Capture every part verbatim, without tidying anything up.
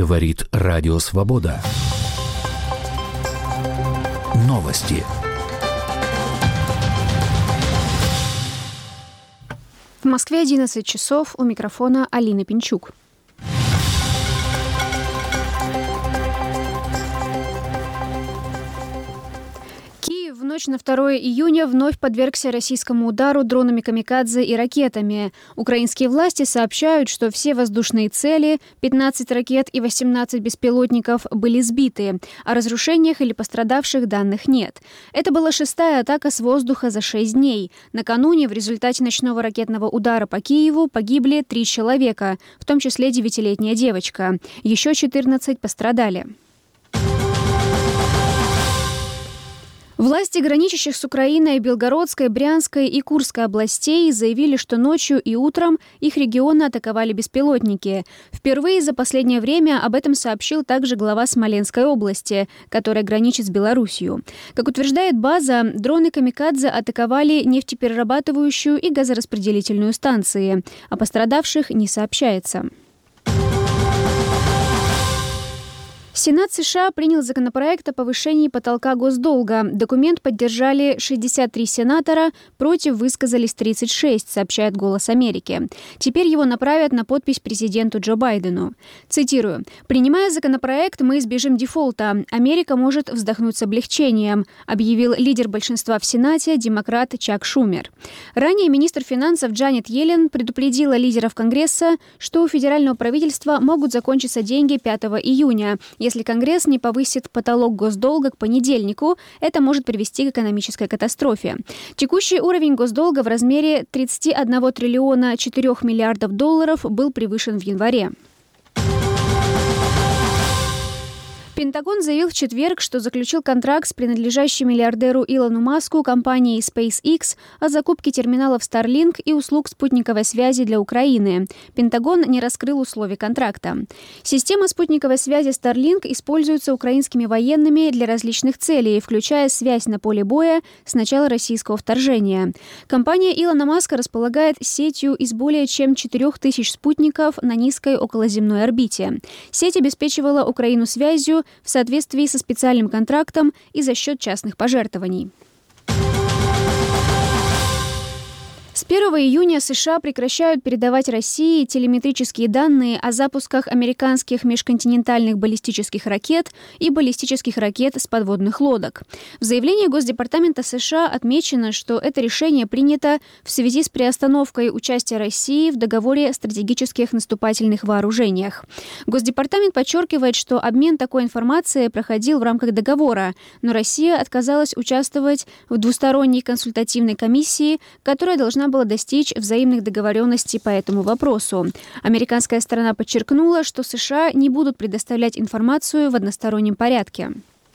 Говорит Радио Свобода. Новости. В Москве одиннадцать часов. У микрофона Алина Пинчук. В ночь на второе июня вновь подвергся российскому удару дронами камикадзе и ракетами. Украинские власти сообщают, что все воздушные цели, пятнадцать ракет и восемнадцать беспилотников, были сбиты. О разрушениях или пострадавших данных нет. Это была шестая атака с воздуха за шесть дней. Накануне в результате ночного ракетного удара по Киеву погибли три человека, в том числе девятилетняя девочка. Еще четырнадцать пострадали. Власти граничащих с Украиной Белгородской, Брянской и Курской областей заявили, что ночью и утром их регионы атаковали беспилотники. Впервые за последнее время об этом сообщил также глава Смоленской области, которая граничит с Белоруссией. Как утверждает база, дроны камикадзе атаковали нефтеперерабатывающую и газораспределительную станции. О пострадавших не сообщается. Сенат США принял законопроект о повышении потолка госдолга. Документ поддержали шестьдесят три сенатора, против высказались тридцать шесть, сообщает «Голос Америки». Теперь его направят на подпись президенту Джо Байдену. Цитирую. «Принимая законопроект, мы избежим дефолта. Америка может вздохнуть с облегчением», объявил лидер большинства в Сенате, демократ Чак Шумер. Ранее министр финансов Джанет Йеллен предупредила лидеров Конгресса, что у федерального правительства могут закончиться деньги пятого июня. Если Конгресс не повысит потолок госдолга к понедельнику, это может привести к экономической катастрофе. Текущий уровень госдолга в размере тридцать один триллиона четыре миллиардов долларов был превышен в январе. Пентагон заявил в четверг, что заключил контракт с принадлежащей миллиардеру Илону Маску компанией SpaceX о закупке терминалов Starlink и услуг спутниковой связи для Украины. Пентагон не раскрыл условий контракта. Система спутниковой связи Starlink используется украинскими военными для различных целей, включая связь на поле боя с начала российского вторжения. Компания Илона Маска располагает сетью из более чем четырех тысяч спутников на низкой околоземной орбите. Сеть обеспечивала Украину связью в соответствии со специальным контрактом и за счет частных пожертвований. С первого июня США прекращают передавать России телеметрические данные о запусках американских межконтинентальных баллистических ракет и баллистических ракет с подводных лодок. В заявлении Госдепартамента США отмечено, что это решение принято в связи с приостановкой участия России в договоре о стратегических наступательных вооружениях. Госдепартамент подчеркивает, что обмен такой информацией проходил в рамках договора, но Россия отказалась участвовать в двусторонней консультативной комиссии, которая должна было достичь взаимных договоренностей по этому вопросу. Американская сторона подчеркнула, что США не будут предоставлять информацию в одностороннем порядке.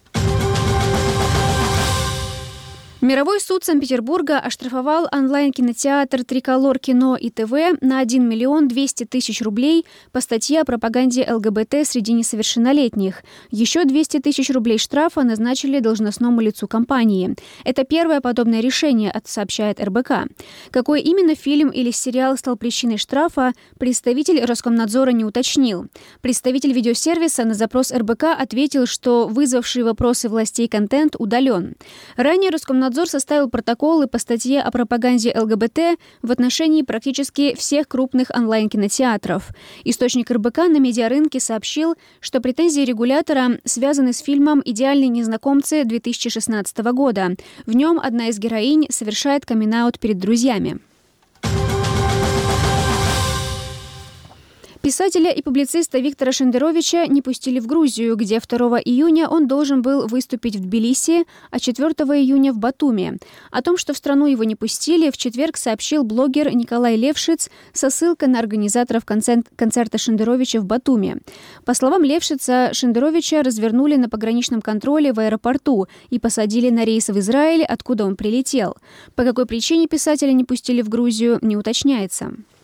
Мировой суд Санкт-Петербурга оштрафовал онлайн-кинотеатр «Триколор Кино и ТВ» на один миллион двести тысяч рублей по статье о пропаганде ЛГБТ среди несовершеннолетних. Еще двести тысяч рублей штрафа назначили должностному лицу компании. Это первое подобное решение, сообщает эр бэ ка. Какой именно фильм или сериал стал причиной штрафа, представитель Роскомнадзора не уточнил. Представитель видеосервиса на запрос эр бэ ка ответил, что вызвавший вопросы властей контент удален. Ранее Роскомнадзор Надзор составил протоколы по статье о пропаганде ЛГБТ в отношении практически всех крупных онлайн-кинотеатров. Источник эр бэ ка на медиарынке сообщил, что претензии регулятора связаны с фильмом «Идеальные незнакомцы» две тысячи шестнадцатого года. В нем одна из героинь совершает камин-аут перед друзьями. Писателя и публициста Виктора Шендеровича не пустили в Грузию, где второго июня он должен был выступить в Тбилиси, а четвертого июня в Батуми. О том, что в страну его не пустили, в четверг сообщил блогер Николай Левшиц со ссылкой на организаторов концерта Шендеровича в Батуми. По словам Левшица, Шендеровича развернули на пограничном контроле в аэропорту и посадили на рейс в Израиль, откуда он прилетел. По какой причине писателя не пустили в Грузию, не уточняется.